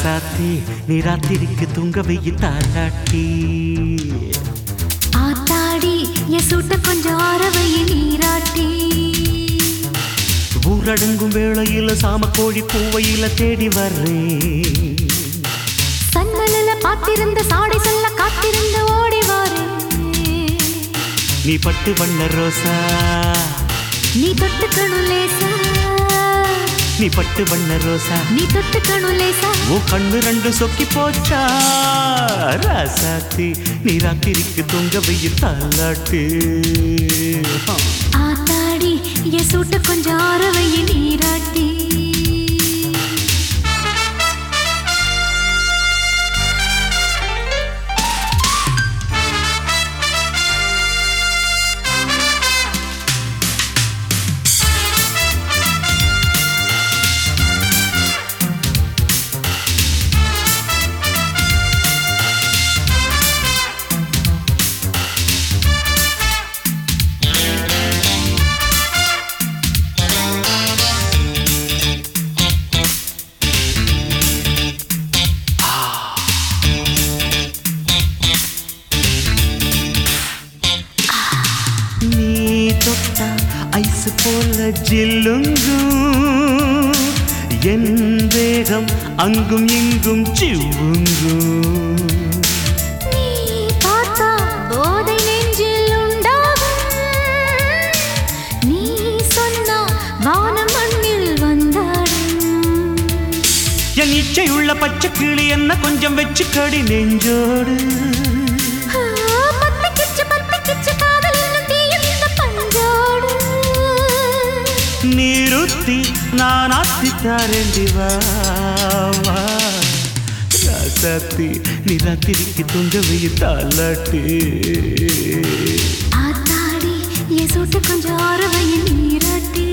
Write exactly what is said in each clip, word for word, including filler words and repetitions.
ராசாத்தி நீ ராத்திரிக்கு தூங்க வெயி தாலாட்டி ஆத்தாடி என் சூட்ட கொஞ்சம் ஆரவைய நீராட்டி ஊரடங்கும் வேளையில சாம கோழி பூவையில தேடி வர்றேன் சன்னலில பாத்திருந்த சாடை சொல்ல காத்திருந்த ஓடி வாரேன் நீ பட்டு வண்ண ரோசா நீ தொட்டுக்கணும் லேசா நீ பட்டு வண்ண ரோசா நீ தொட்டுக்கணும் லேசா ஓ கண்ணு ரெண்டு சொக்கி போச்சா ராசாத்தி நீ ராத்திரிக்கு தூங்க வெயி தாலாட்டி ஆத்தாடி என் சூட்ட கொஞ்சம் ஆரவைய நீராட்டி ஐசு போல ஜில்லுங்கும் என் வேகம் அங்கும் இங்கும் சிவுங்கும் நீ பார்த்தா போதை நெஞ்சில் உண்டாகும் நீ சொன்னா வானம் மண்ணில் வந்தாடும் என் இச்சையுள்ள பச்சை கிளி என்ன கொஞ்சம் வச்சு கடி நெஞ்சோடு நீருத்தி நான் ஆத்தித்தாரேண்டி வா ராசாத்தி நீ ராத்திரிக்கு தூங்க வெயி தாலாட்டி ஆத்தாடி என் சூட்ட கொஞ்சம் ஆரவைய நீராட்டி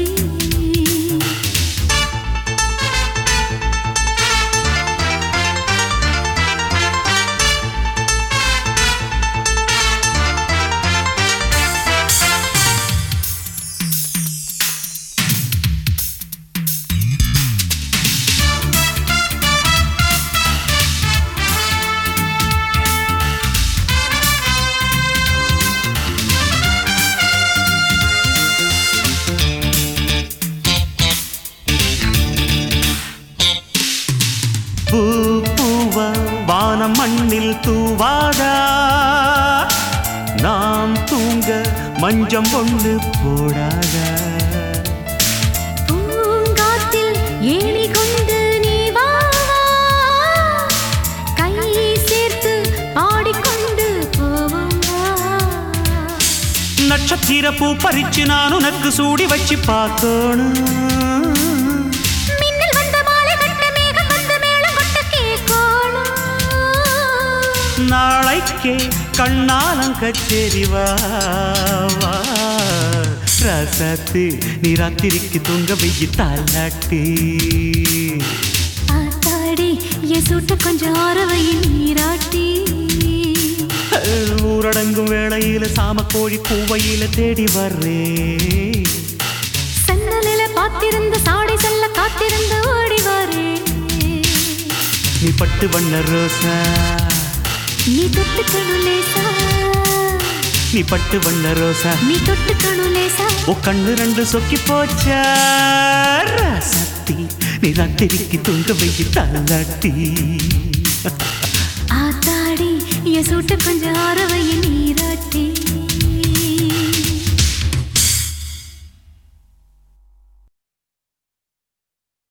பூ பூவா வானம் மண்ணில் தூவாதா நாம் தூங்க மஞ்சம் ஒண்ணு போடாதா பூங்காத்தில் ஏணி கொண்டு நீ வா கை சேர்த்து பாடிக்கொண்டு போவோம் நட்சத்திர பூ பறிச்சு நான் உனக்கு சூடி வச்சு பார்த்தோணும் நாளைக்கே கண்ணாலம் கச்சேரி வா ராசாத்தி நீ ராத்திரிக்கு தூங்க வெயி தாலாட்டி ஆத்தாடி என் சூட்ட கொஞ்சம் ஆரவைய நீராட்டி ஊரடங்கும் வேளையில சாம கோழி பூவையில தேடி வர்றேன் சன்னலில பாத்திருந்த சாடை சொல்ல காத்திருந்த ஓடி வாரேன் நீ பட்டு வண்ண ரோசா நீ தொட்டுக்கணும் லேசா நீ பட்டு வண்ண ரோசா நீ தொட்டுக்கணும் லேசா ஓ கண்ணு ரெண்டு சொக்கி போச்சா ராசாத்தி நீ ராத்திரிக்கு தூங்க வெயி தாலாட்டி ஆத்தாடி என் சூட்ட கொஞ்சம் ஆரவைய நீராட்டி